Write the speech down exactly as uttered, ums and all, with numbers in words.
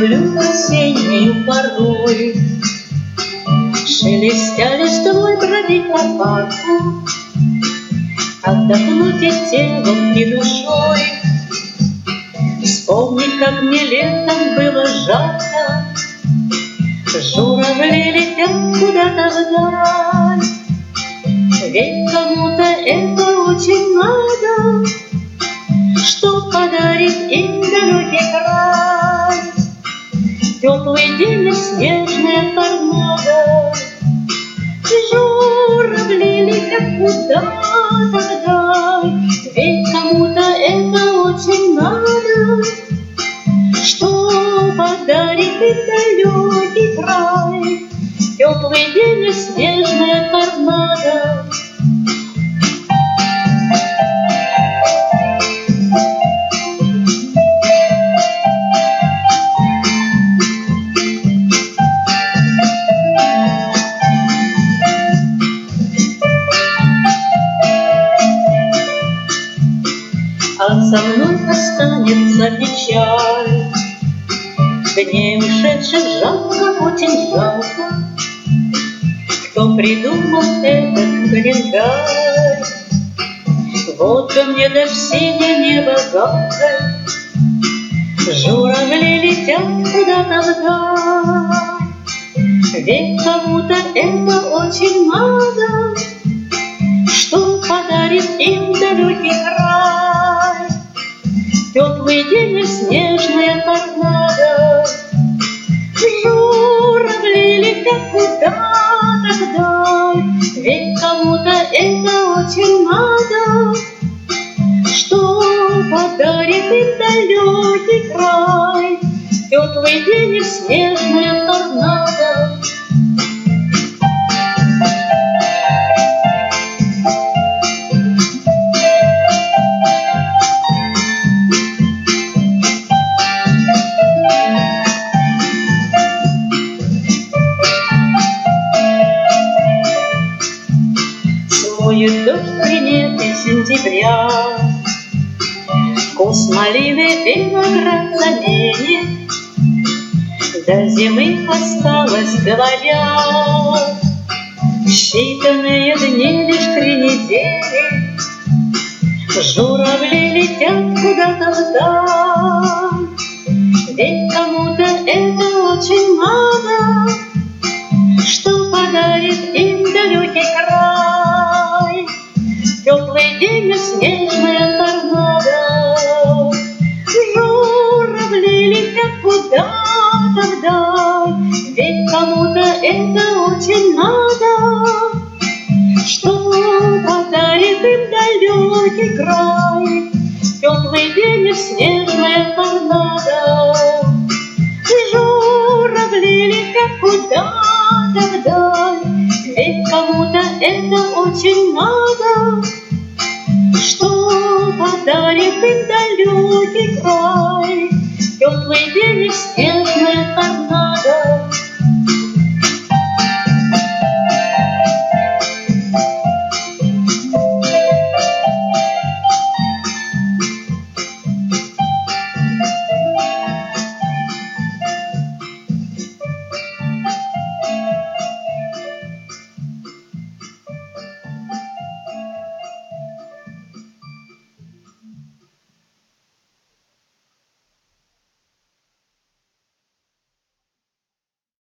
люблю осеннюю порой. Шелестя листвой бродить по парку, отдохнуть и телом, и душой. Вспомнить, как мне летом было жарко, журавли летят куда-то вдаль. Ведь кому-то это очень надо, что подарит им далекий край. Теплый день и снежная торнадо, журавли летят куда-то вдаль. Ведь кому-то это очень надо, что подарит им далекий край. Теплый день и снежная торнадо. А со мной останется печаль. Дней ушедших жалко, очень жалко, кто придумал этот календарь. Вот же мне до синее небо галкой, журавли летят куда-то вдаль. Ведь кому-то это очень надо, что подарит им далекий край. Теплый день и снежная торнадо, журавли летят куда-то вдаль. Ведь кому-то это очень надо, что подарит им далекий край. Теплый день и снежная торнадо. Смоет дождь приметы сентября, вкус малины виноград заменит. До зимы осталось, говорят, считанные дни, лишь три недели. Журавли летят куда-то вдаль. Ведь кому-то это очень надо, что подарит им далекий край. Теплый день и снежная торнадо, журавли летят куда-то вдаль. Ведь кому-то это очень надо, что подарит им далекий край. Теплый день и снежная торнадо, журавли летят куда-то вдаль. Ведь кому-то это очень надо, что подарит им далекий край. Теплый день и снег.